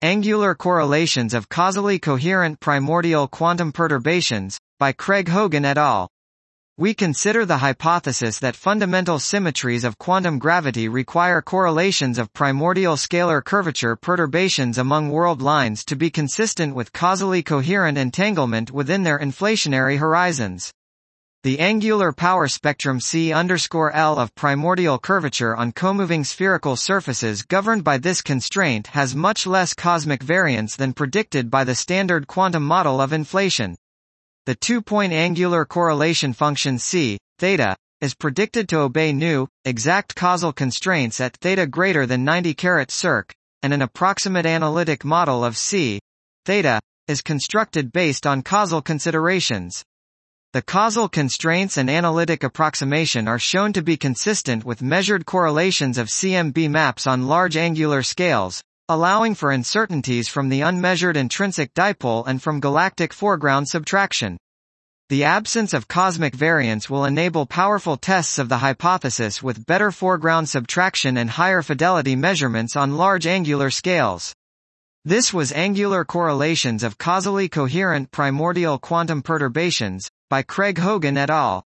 Angular correlations of causally coherent primordial quantum perturbations, by Craig Hogan et al. We consider the hypothesis that fundamental symmetries of quantum gravity require correlations of primordial scalar curvature perturbations among world lines to be consistent with causally coherent entanglement within their inflationary horizons. The angular power spectrum C_L of primordial curvature on comoving spherical surfaces governed by this constraint has much less cosmic variance than predicted by the standard quantum model of inflation. The two-point angular correlation function c, theta, is predicted to obey new, exact causal constraints at theta greater than 90 circ, and an approximate analytic model of c, theta, is constructed based on causal considerations. The causal constraints and analytic approximation are shown to be consistent with measured correlations of CMB maps on large angular scales, allowing for uncertainties from the unmeasured intrinsic dipole and from galactic foreground subtraction. The absence of cosmic variance will enable powerful tests of the hypothesis with better foreground subtraction and higher fidelity measurements on large angular scales. This was Angular Correlations of Causally Coherent Primordial Quantum Perturbations, by Craig Hogan et al.